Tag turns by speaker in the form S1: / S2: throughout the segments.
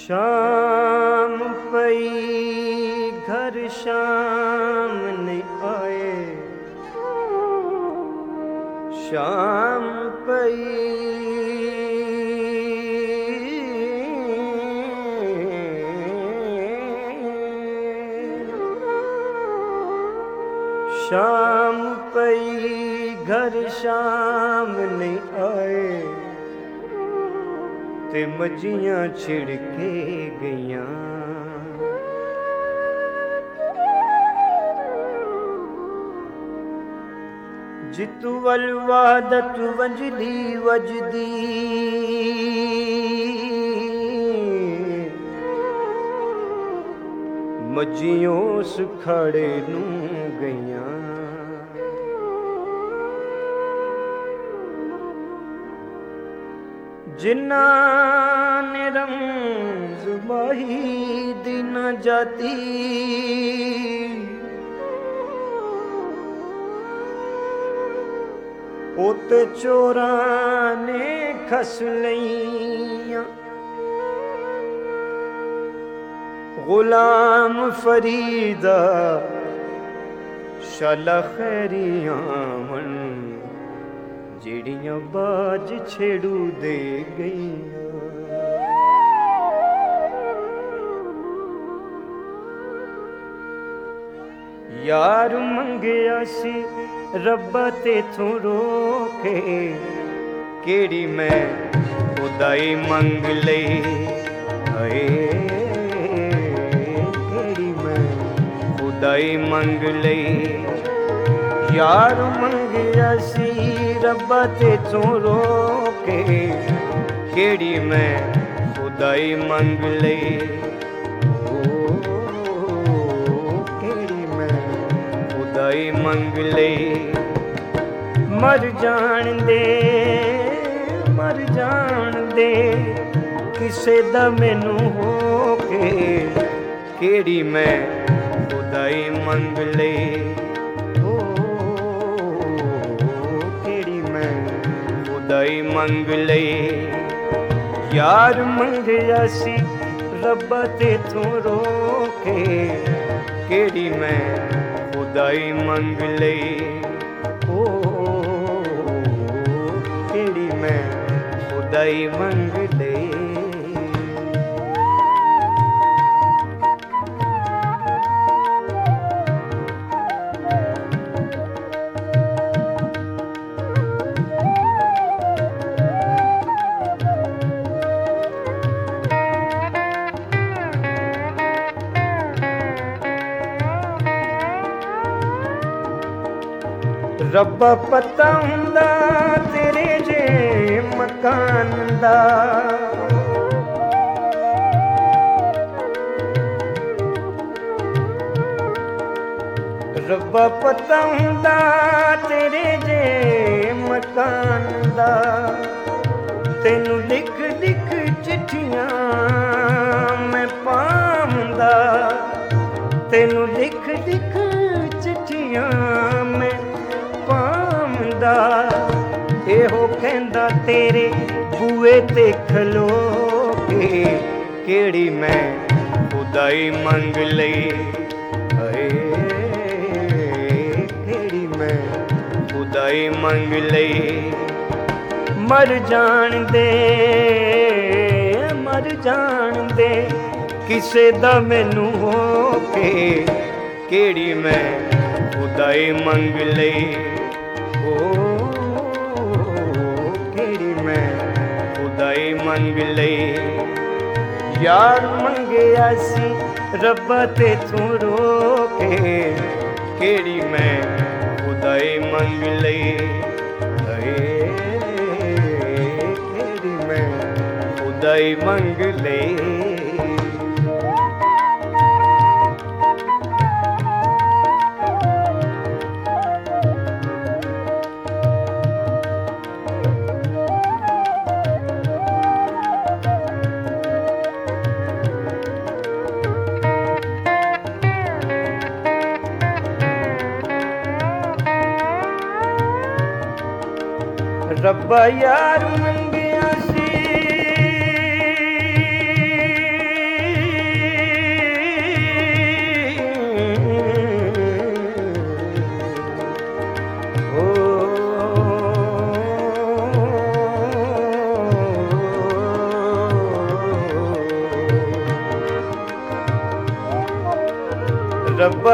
S1: शाम पई घर शाम नहीं आए, शाम पई शाम पई घर शाम नहीं आए, ते मजियां छिड़के गईयां। जितु वल वादत वजदी वजदी, मजियों सुखाड़े नू गईयां। जिन्ना ने रंग माही दी न जाती, ओते चोरां ने खस लईयां। गुलाम फरीदा शाला खैरियां वन, जेड़ियां बाज छेड़ू दे गईयां। यार मंगया सी रब्बा तेथों रोके, केड़ी मैं खुदाई मंग ले। हाय केड़ी मैं खुदाई मंग ले। यार मंगया सी रब्बा तेथों रोके, केड़ी मैं खुदाई मंग ले। केड़ी मैं खुदाई मंग ले। मर जान दे, मर जान दे, किसे दा मैनू होके, केड़ी मैं खुदाई मंग ले। खुदाई मंग ले। यार मंगया सी रब्बा तेथों रोके, केड़ी मैं खुदाई मंग ले। ओ केड़ी मैं खुदाई मंग ले। रब्बा पता हुंदा तेरे जे मकान दा, रब्बा पता हुंदा तेरे जे मकान दा। तेनू लिख लिख चिट्ठियां मैं पांदा, तेनू लिख लिख चिट्ठियां मैं पांदा। एहो कहंदा तेरे बूए ते खलो के, केड़ी मैं खुदाई मंग ले। हाय केड़ी मैं खुदाई मंग ले। मर जान दे, मर जान दे, किसे दा मैनू होके, केड़ी मैं खुदाई मंग ले। केड़ी मैं खुदाई मंग ले। यार मंगया सी रब्बा तेथों रोके, केड़ी मैं खुदाई मंग ले। केड़ी मैं खुदाई मंग ले। रब्बा यार मंगिया सी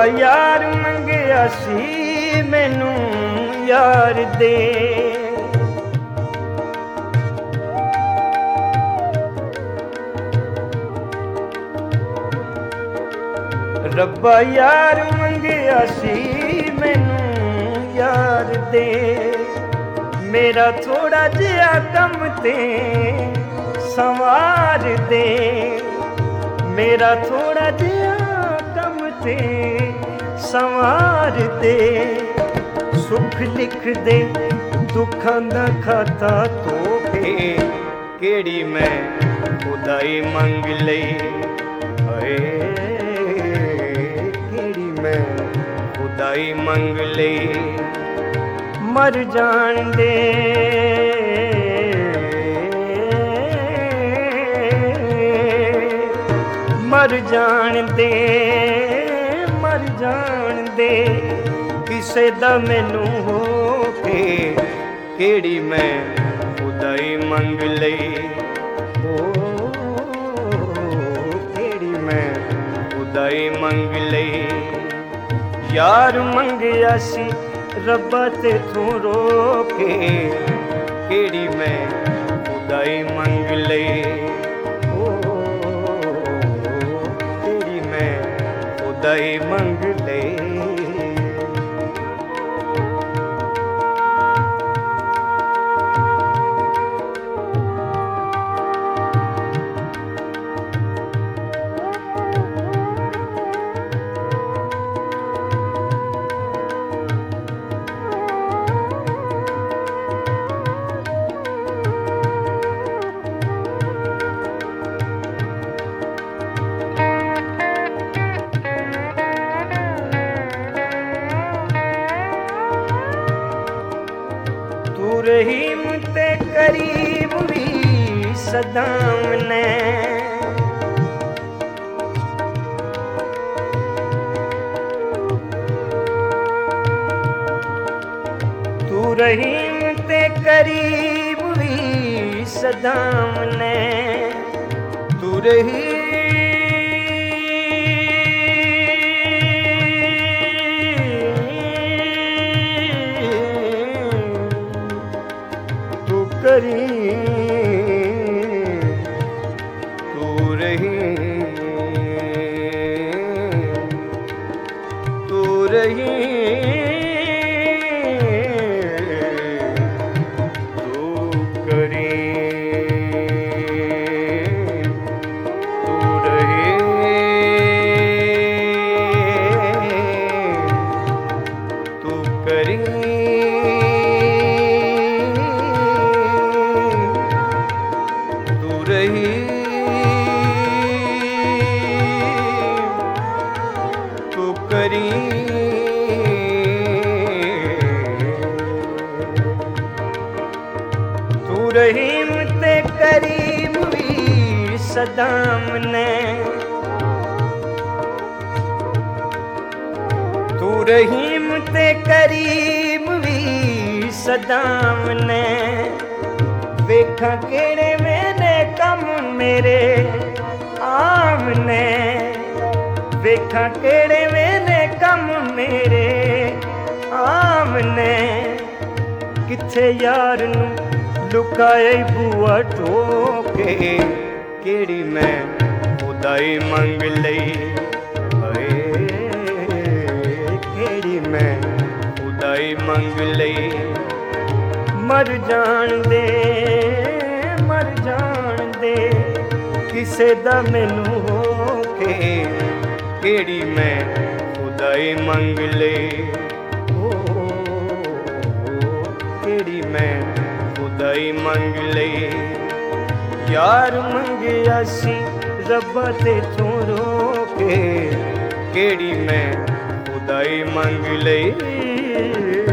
S1: यार मंगिया सी मैनू यार दे। रब्बा यार मंगिया सी मैनू यार दे। मेरा थोड़ा जिहा कम ते संवार दे। मेरा थोड़ा जिहा कम ते संवार दे। सुख लिख दे दुखां दा खाता तोखे केड़ी मैं खुदाई मंग लई। हाय केड़ी मैं खुदाई मंग लई। मर जान दे मर जान दे मर जान दे। किसे दा मैनू हो के केड़ी मैं खुदाई मंग लई। ओ केड़ी मैं खुदाई मंग लई। यार मंगिया सी रब्बा तेथों रोके केड़ी मैं खुदाई मंग लई। केड़ी मैं खुदाई मंग लई। रहीम ते करीब भी सदाम ने। तू रहीम ते करीब भी सदाम ने। तू रहीम करीम तू रहीम तू रहीम तू करीम तू रहीम तू करीम तू रहीम ते करीम भी सदाम ने। तू रहीम ते करीम भी सदाम ने। वेखा केड़े मेरे कम मेरे आमने। वेखा केड़े मेरे कम मेरे आमने। किथे यार नू लुकाए बुआ टोके केड़ी मैं खुदाई मंग लई। हाय केड़ी मैं खुदाई मंग लई। मर जान दे मर जान दे। किसे दा मैनू हो के केड़ी मैं खुदाई मंग लई। केड़ी मैं खुदाई मंग लई। यार मंगिया सी रब्बा तेथों रोके केड़ी मैं खुदाई मंग लई।